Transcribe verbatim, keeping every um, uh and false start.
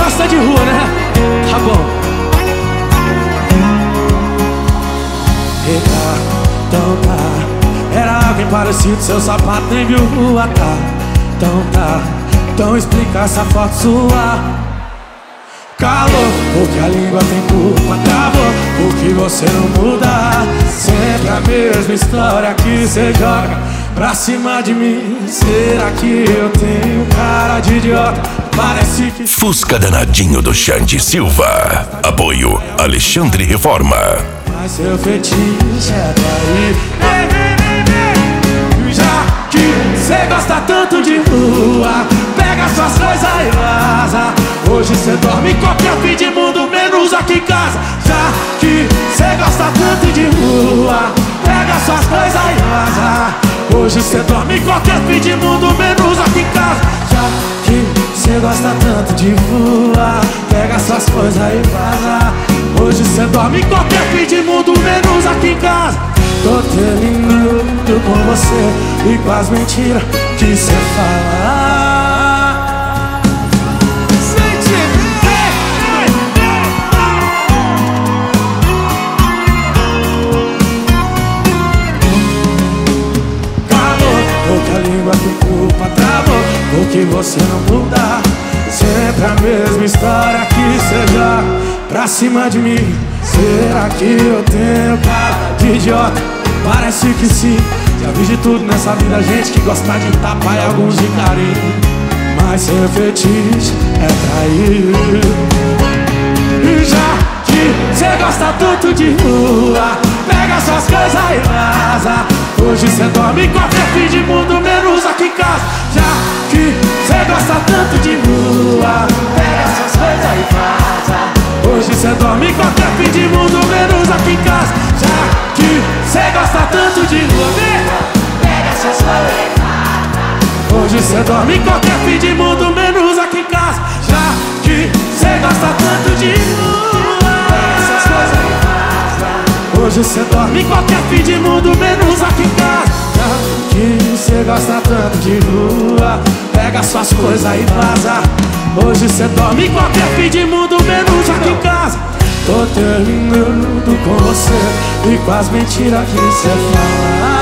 gosta de rua, né? Tá bom. Eita, então tá. Era alguém parecido, seu sapato nem viu rua, tá? Então tá, então explica essa foto sua. Calou, porque a língua tem culpa. Travou, porque você não muda. Sempre a mesma história que cê joga pra cima de mim. Será que eu tenho cara de idiota? Parece que... Fusca danadinho do Xande Silva. Apoio Alexandre Reforma. Mas seu fetiche é trair. Ei, ei, ei, ei. Já que cê gosta tanto de rua, pega suas coisas e vaza. Hoje cê dorme em qualquer fim de mundo, menos aqui em casa. Já que cê gosta tanto de rua, pega suas coisas e vaza. Hoje cê dorme em qualquer fim de mundo, menos aqui em casa. Já que cê gosta tanto de rua, pega suas coisas e vaza. Hoje cê dorme em qualquer fim de mundo, menos aqui em casa. Tô terminando com você e com as mentiras que cê fala. Porque a língua tem culpa, travou, porque você não muda. Sempre a mesma história que cê joga pra cima de mim. Será que eu tenho cara de idiota? Parece que sim. Já vi de tudo nessa vida, gente que gosta de tapa e alguns de carinho. Mas seu fetiche é trair. E já que cê gosta tanto de rua, pega suas coisas e vaza. Hoje cê dorme em qualquer fim de mundo, menos aqui em casa. Já que cê gosta tanto de rua, pega suas coisas e vaza. Hoje cê dorme em qualquer fim de mundo, menos aqui em casa. Já que cê gosta tanto de rua, pega suas coisas e vaza. Hoje cê dorme em qualquer fim de mundo, menos aqui em casa. Já que cê gosta tanto de rua, pega suas coisas e vaza. Hoje cê dorme em qualquer fim de mundo, menos aqui em casa. Já que cê gosta tanto de rua, pega suas coisas e vaza. Hoje cê dorme em qualquer fim de mundo, menos aqui em casa. Tô terminando com você e com as mentiras que cê fala.